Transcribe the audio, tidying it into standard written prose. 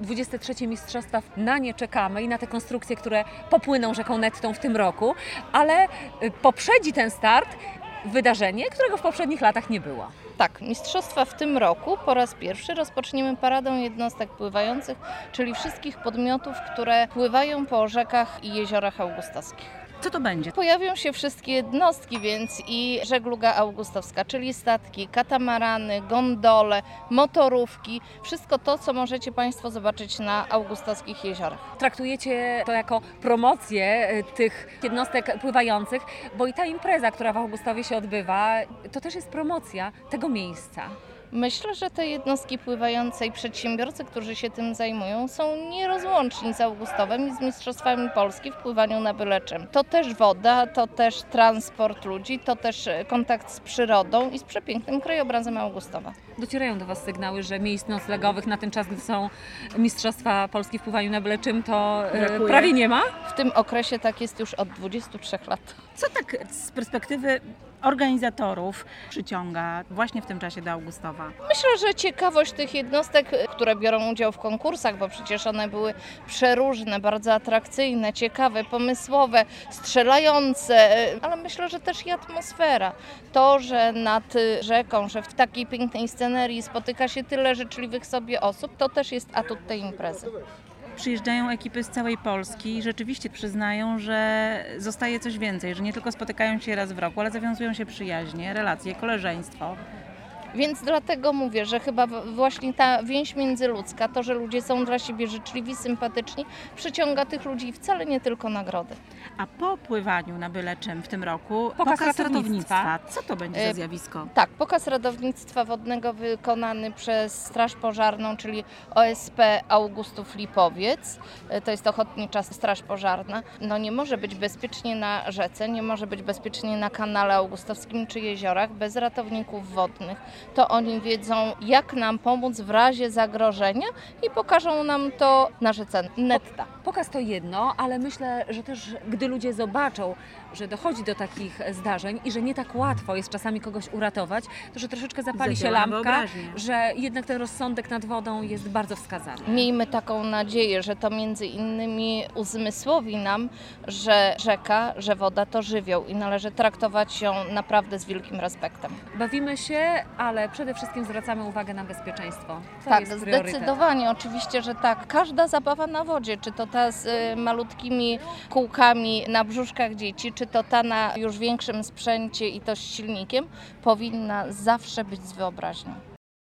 23 mistrzostwa, na nie czekamy i na te konstrukcje, które popłyną rzeką Nettą w tym roku, ale poprzedzi ten start wydarzenie, którego w poprzednich latach nie było. Tak, mistrzostwa w tym roku po raz pierwszy rozpoczniemy paradą jednostek pływających, czyli wszystkich podmiotów, które pływają po rzekach i jeziorach augustowskich. Co to będzie? Pojawią się wszystkie jednostki, więc i żegluga augustowska, czyli statki, katamarany, gondole, motorówki, wszystko to, co możecie Państwo zobaczyć na augustowskich jeziorach. Traktujecie to jako promocję tych jednostek pływających, bo i ta impreza, która w Augustowie się odbywa, to też jest promocja tego miejsca. Myślę, że te jednostki pływające i przedsiębiorcy, którzy się tym zajmują, są nierozłączni z Augustowem i z Mistrzostwami Polski w pływaniu na byle czym. To też woda, to też transport ludzi, to też kontakt z przyrodą i z przepięknym krajobrazem Augustowa. Docierają do Was sygnały, że miejsc noclegowych na ten czas, gdy są Mistrzostwa Polski w pływaniu na byle czym, to prawie nie ma? W tym okresie tak jest już od 23 lat. Co tak z perspektywy organizatorów przyciąga właśnie w tym czasie do Augustowa? Myślę, że ciekawość tych jednostek, które biorą udział w konkursach, bo przecież one były przeróżne, bardzo atrakcyjne, ciekawe, pomysłowe, strzelające, ale myślę, że też i atmosfera. To, że nad rzeką, że w takiej pięknej scenerii spotyka się tyle życzliwych sobie osób, to też jest atut tej imprezy. Przyjeżdżają ekipy z całej Polski i rzeczywiście przyznają, że zostaje coś więcej, że nie tylko spotykają się raz w roku, ale zawiązują się przyjaźnie, relacje, koleżeństwo. Więc dlatego mówię, że chyba właśnie ta więź międzyludzka, to, że ludzie są dla siebie życzliwi, sympatyczni, przyciąga tych ludzi wcale nie tylko nagrody. A po pływaniu na byle czym w tym roku Pokaz ratownictwa. Co to będzie za zjawisko? Tak, pokaz ratownictwa wodnego wykonany przez Straż Pożarną, czyli OSP Augustów Lipowiec. To jest Ochotnicza Straż Pożarna. No nie może być bezpiecznie na rzece, nie może być bezpiecznie na kanale augustowskim czy jeziorach bez ratowników wodnych. To oni wiedzą, jak nam pomóc w razie zagrożenia i pokażą nam to na rzece Netta. Pokaz to jedno, ale myślę, że też gdy ludzie zobaczą, że dochodzi do takich zdarzeń i że nie tak łatwo jest czasami kogoś uratować, to że troszeczkę zapali się Zadziała lampka, wyobraźnia. że jednak ten rozsądek nad wodą jest bardzo wskazany. Miejmy taką nadzieję, że to między innymi uzmysłowi nam, że rzeka, że woda to żywioł i należy traktować ją naprawdę z wielkim respektem. Bawimy się, ale przede wszystkim zwracamy uwagę na bezpieczeństwo. To Tak, jest priorytet. zdecydowanie, oczywiście, że tak. Każda zabawa na wodzie, czy to ta z malutkimi kółkami na brzuszkach dzieci, czy to ta na już większym sprzęcie i to z silnikiem, powinna zawsze być z wyobraźnią.